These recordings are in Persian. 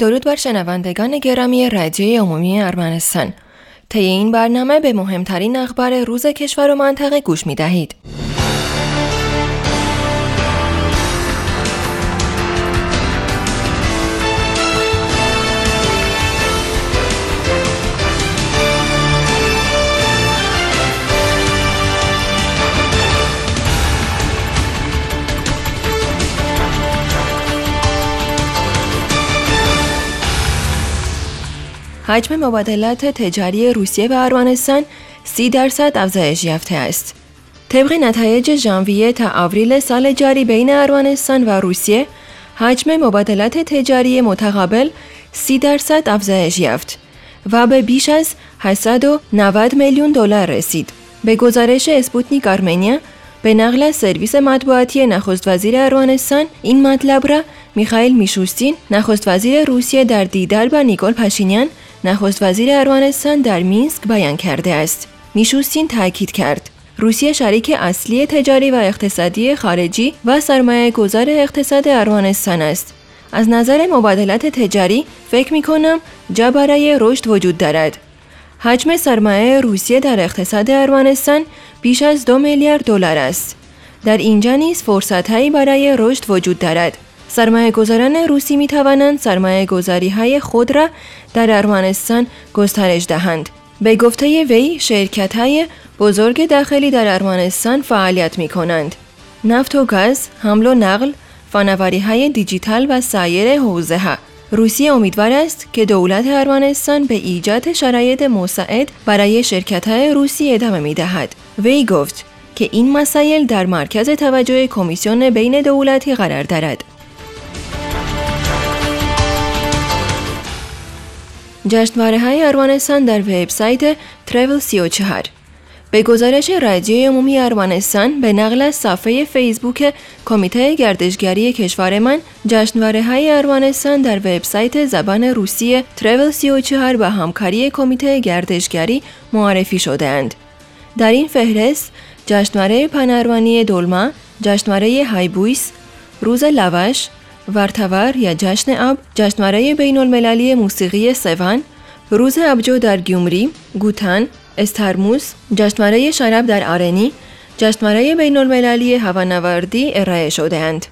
درود بر شنوندگان گرامی رادیوی عمومی ارمنستان. طی این برنامه به مهمترین اخبار روز کشور و منطقه گوش می دهید. حجم مبادلات تجاری روسیه و ارمنستان 30% افزایش یافته است. طبق نتایج ژانویه تا آوریل سال جاری بین ارمنستان و روسیه، حجم مبادلات تجاری متقابل 30% افزایش یافت و به بیش از 890 میلیون دلار رسید. به گزارش اسپوتنیک آرمنیا، به نقل از سرویس مطبوعاتی نخست وزیر ارمنستان، این مطلب را میخائیل میشوستین، نخست وزیر روسیه در دیدار با نیکول پاشینیان، نخست وزیر ارمنستان در مینسک بیان کرده است. میشوستین تاکید کرد روسیه شریک اصلی تجاری و اقتصادی خارجی و سرمایه گذار اقتصاد ارمنستان است. از نظر مبادلات تجاری فکر میکنم جا برای رشد وجود دارد. حجم سرمایه روسیه در اقتصاد ارمنستان بیش از 2 میلیارد دلار است. در اینجا نیز فرصت‌هایی برای رشد وجود دارد. سرمایه گذاران روسی می توانند سرمایه گذاری های خود را در ارمنستان گسترش دهند. به گفته وی، شرکت های بزرگ داخلی در ارمنستان فعالیت می کنند. نفت و گاز، حمل و نقل، فناوری های دیجیتال و سایر حوزه ها. روسیه امیدوار است که دولت ارمنستان به ایجاد شرایط مساعد برای شرکت های روسی ادامه می دهد. وی گفت که این مسائل در مرکز توجه کمیسیون بین دولتی قرار دارد. جشنواره‌های ارمنستان در وبسایت ترافل 34. به گزارش رادیوی عمومی ارمنستان به نقل از صفحه فیسبوک کمیته گردشگری کشورمان، جشنواره‌های ارمنستان در وبسایت زبان روسی ترافل 34 با همکاری کمیته گردشگری معرفی شده‌اند. در این فهرست جشنواره پناروانی دولما، جشنواره هایبویس، روز لواش، ورتاور یا جشن آب، جشنواره بین المللی موسیقی سوان، روز آبجو در گیومری، گوتان، استرموز، جشنواره شراب در آرنی، جشنواره بین المللی هوانوردی ارائه شده‌اند.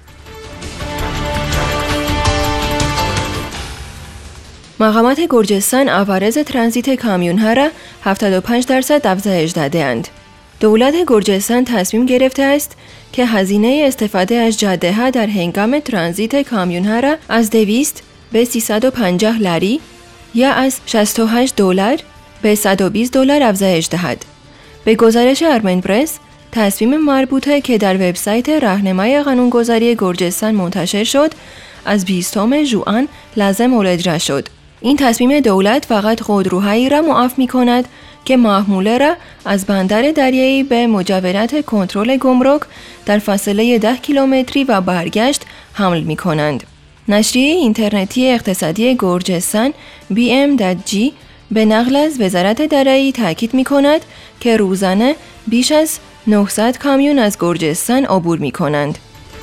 مقامات گرجستان عوارض ترانزیت کامیون‌ها را 75% افزایش داده‌اند. دولت گرجستان تصمیم گرفته است که هزینه استفاده از جاده‌ها در هنگام ترانزیت کامیون‌ها را از 200 به 350 لری یا از 68 دلار به 120 دلار افزایش دهد. به گزارش ارمن پرس، تصمیم مربوطه که در وبسایت راهنمای قانونگذاری گرجستان منتشر شد، از 20 ژوئن لازم اجرا شد. این تصمیم دولت فقط خودروهایی را معاف می‌کند که محموله را از بندر دریایی به مجاورت کنترل گمرک در فاصله 10 کیلومتری و برگشت حمل می کنند. نشریه اینترنتی اقتصادی گرجستان BM.G به نقل از وزارت دارایی تاکید می کند که روزانه بیش از 900 کامیون از گرجستان عبور می کنند.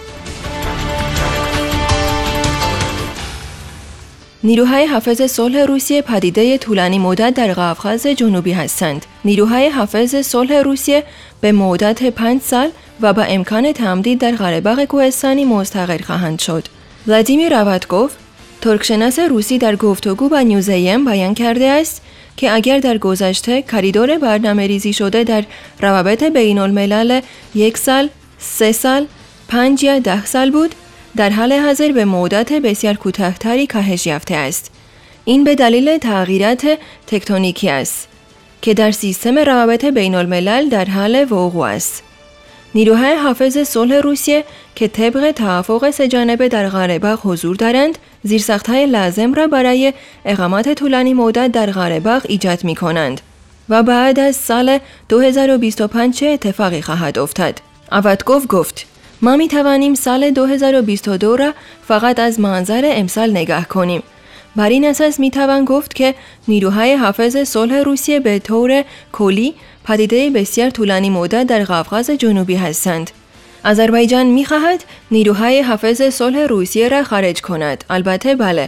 نیروهای حافظ صلح روسیه پدیده طولانی مدت در قفقاز جنوبی هستند. نیروهای حافظ صلح روسیه به مدت 5 سال و با امکان تمدید در قره باغ کوهستانی مستقر خواهند شد. ولادیمیر راواتکوف، ترکشناس روسی، در گفتگو با نیوزیم بیان کرده است که اگر در گذشته کریدور برنامه‌ریزی شده در روابط بین الملل 1 سال، 3 سال، 5 یا 10 سال بود، در حال حاضر به مدت بسیار کوتاه‌تری کاهش یافته است. این به دلیل تغییرات تکتونیکی است که در سیستم روابط بین الملل در حال وقوع است. نیروهای حافظ صلح روسیه که طبق توافق سه‌جانبه در قره باغ حضور دارند، زیرساخت‌های لازم را برای اقامت طولانی مدت در قره باغ ایجاد می‌کنند و بعد از سال 2025 چه اتفاقی خواهد افتاد؟ راواتکوف گفت: ما می توانیم سال 2022 را فقط از منظر امسال نگاه کنیم. بر این اساس می توان گفت که نیروهای حافظ صلح روسیه به طور کلی پدیده بسیار طولانی مدت در قفقاز جنوبی هستند. آذربایجان می خواهد نیروهای حافظ صلح روسیه را خارج کند. البته بله،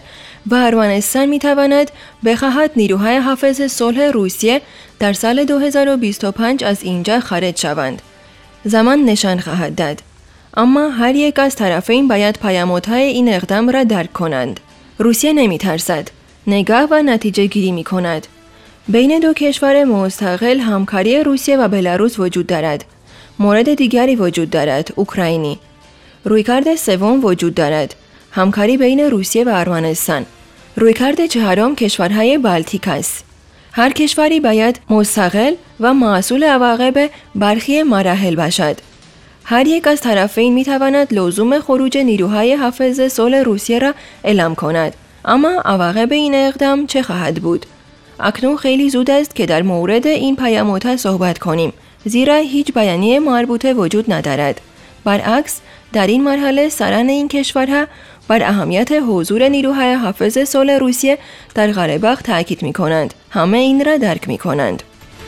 و ارمنستان میتواند بخواهد نیروهای حافظ صلح روسیه در سال 2025 از اینجا خارج شوند. زمان نشان خواهد داد. اما هر یک از طرفین باید پیامدهای این اقدام را درک کنند. روسیه نمیترسد. نگاه و نتیجه گیری می کند. بین دو کشور مستقل همکاری روسیه و بلاروس وجود دارد. مورد دیگری وجود دارد، اوکراینی. رویکرد سوم وجود دارد، همکاری بین روسیه و ارمنستان. رویکرد چهارم کشورهای بالتیک است. هر کشوری باید مستقل و مسئول عواقب برخی مراحل باشد. هر یک از طرفین می تواند لزوم خروج نیروهای حافظ صلح روسیه را اعلام کند. اما عواقب این اقدام چه خواهد بود؟ اکنون خیلی زود است که در مورد این پیامدها صحبت کنیم، زیرا هیچ بیانیه مربوطه وجود ندارد. برعکس، در این مرحله سران این کشورها بر اهمیت حضور نیروهای حافظ صلح روسیه در قره‌باغ تاکید می کنند. همه این را درک می کنند.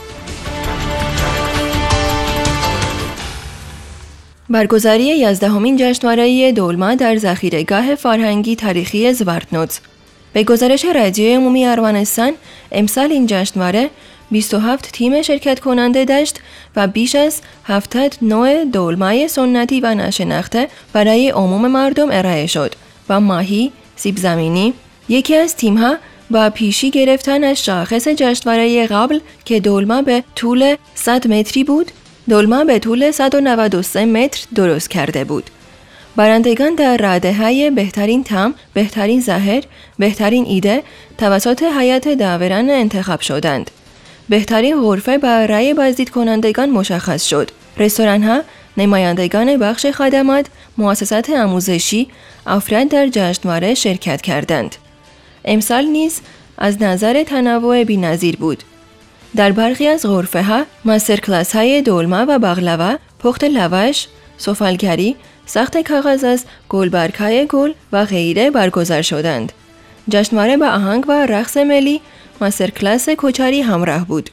برگزاری 11مین جشنواره دولما در ذخیره‌گاه فرهنگی تاریخی زوارتنوتس. به گزارش رادیوی عمومی ارمنستان، امسال این جشنواره 27 تیم شرکت کننده داشت و بیش از 70 نوع دولمای سنتی و ناشناخته برای عموم مردم ارائه شد و ماهی، سیب زمینی. یکی از تیم‌ها با پیشی گرفتن از شاخص جشنواره قبل که دولما به طول 100 متری بود، دولما به طول 193 متر درست کرده بود. برندگان در رده‌های بهترین طعم، بهترین ظاهر، بهترین ایده توسط هیئت داوران انتخاب شدند. بهترین غرفه با رأی بازدید کنندگان مشخص شد. رستوران‌ها، نمایندگان بخش خدمات، مؤسسات آموزشی، افراد در جشنواره شرکت کردند. امسال نیز از نظر تنوع بی‌نظیر بود. در برخی از غرفه‌ها ماستر کلاس‌های دولما و باقلاوا، پخت لواش، سفالگری، ساخت کاغذ از گلبرگ‌های گل و غیره برگزار شدند. جشنواره با آهنگ و رقص ملی، ماستر کلاس کوچاری همراه بود.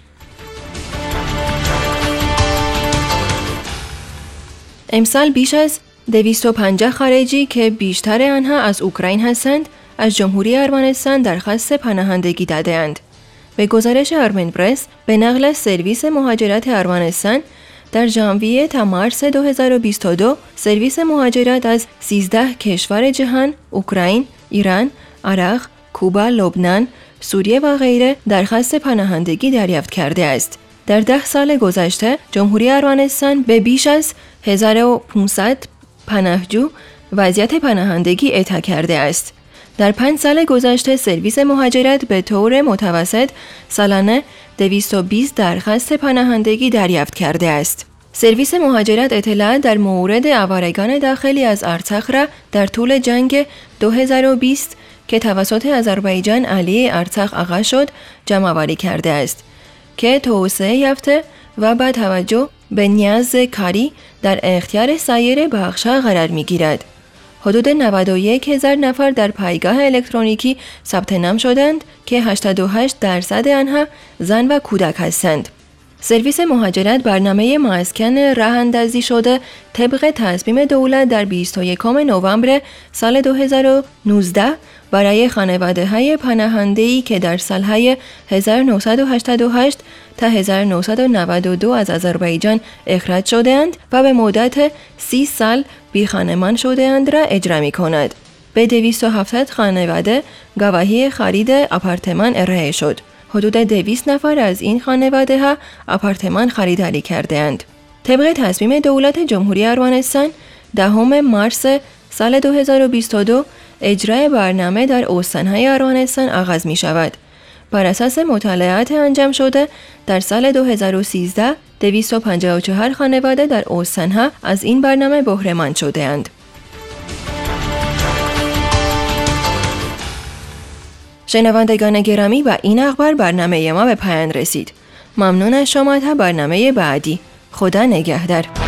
امسال بیش از 250 خارجی که بیشتر آنها از اوکراین هستند، از جمهوری ارمنستان درخواست پناهندگی داده‌اند. به گزارش آرمن پرس، به نقل از سرویس مهاجرت ارمنستان، در ژانویه تا مارس 2022 سرویس مهاجرت از 13 کشور جهان، اوکراین، ایران، عراق، کوبا، لبنان، سوریه و غیره درخواست پناهندگی دریافت کرده است. در 10 سال گذشته جمهوری ارمنستان به بیش از 1500 پناهجو وضعیت پناهندگی اعطا کرده است. در 5 سال گذشته سرویس مهاجرت به طور متوسط سالانه 220 درخواست پناهندگی دریافت کرده است. سرویس مهاجرت اطلاعات در مورد آوارگان داخلی از ارتخ را در طول جنگ 2020 که توسط آذربایجان علیه ارتخ آغاز شد جمع‌آوری کرده است که توسعه یافته و با توجه به نیاز کاری در اختیار سایر بخش‌ها قرار می‌گیرد. حدود 91,000 نفر در پایگاه الکترونیکی ثبت نام شدند که 88% آنها زن و کودک هستند. سرویس مهاجرت برنامه مسکن راه‌اندازی شده طبق تصمیم دولت در 21 نوامبر سال 2019 برای خانواده‌های پناهنده‌ای که در سالهای 1988 تا 1992 از آذربایجان اخراج شده‌اند و به مدت 30 سال بیخانمان شده‌اند را اجرا می‌کند. به 270 خانواده گواهی خرید آپارتمان ارائه شد. حدود 200 نفر از این خانواده‌ها آپارتمان خریداری کرده‌اند. طبق تصمیم دولت جمهوری ارمنستان 10 مارس سال 2022 اجرای برنامه در استان‌های ارمنستان آغاز می‌شود. بر اساس مطالعات انجام شده در سال 2013 254 خانواده در استان‌ها از این برنامه بهره‌مند شده‌اند. شنوندگان گرامی، و این اخبار برنامه ما به پایان رسید. ممنون از شما تا برنامه بعدی. خدا نگهدار.